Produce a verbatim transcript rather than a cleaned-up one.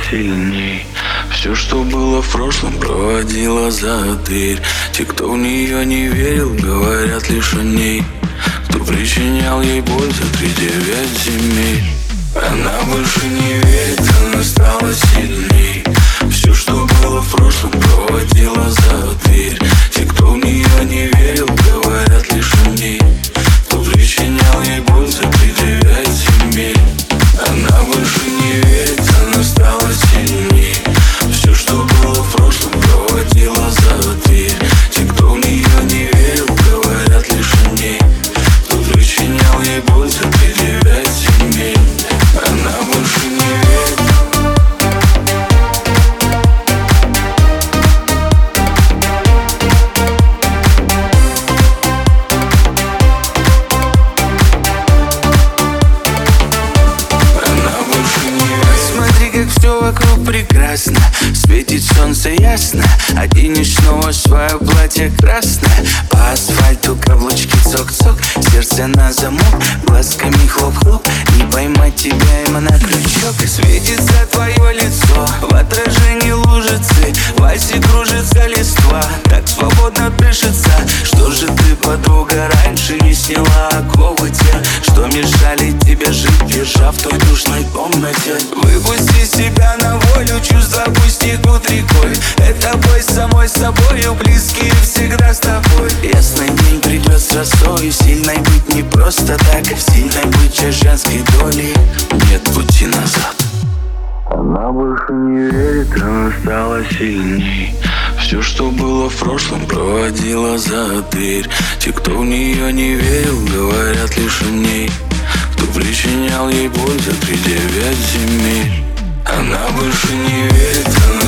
сильней. Все, что было в прошлом, проводила за дверь. Те, кто в нее не верил, говорят лишь о ней. Кто причинял ей боль за три девять земель. Она больше не верит, она стала сильней. Все, что было в прошлом, проводила за дверь. Те, кто в нее не верил, говорят лишь о ней. Кто причинял ей боль за три девять земель. Она больше не верит, она стала сильней. Все, что было в прошлом, проводила за дверь. Те, кто в нее не верил, говорят лишь о ней. Кто причинял ей боль за три девять земель. Она больше не верит. Все вокруг прекрасно, светит солнце ясно. Оденешь снова свое платье красное. По асфальту каблучки цок-цок, сердце на замок, глазками хлоп-хлоп. Не поймать тебя им на крючок. Светится твое лицо, в отражении лужицы. В вальсе кружится листва, так свободно дышится. Что же ты, подруга, раньше не сняла оковы те, что мешали тебе жить, держа в той душной комнате? Выпусти себя на волю, чувства пусть текут рекой. Это бой с самой собою, близкие всегда с тобой. Ясный день придет с росой, сильной быть не просто так. Сильной быть часть женской доли, нет пути назад. Она больше не верит, она стала сильней. Все, что было в прошлом, проводила за дверь. Те, кто в нее не верил, говорят лишь о ней. Кто причинял ей боль за три девять земель. Она больше не верит, она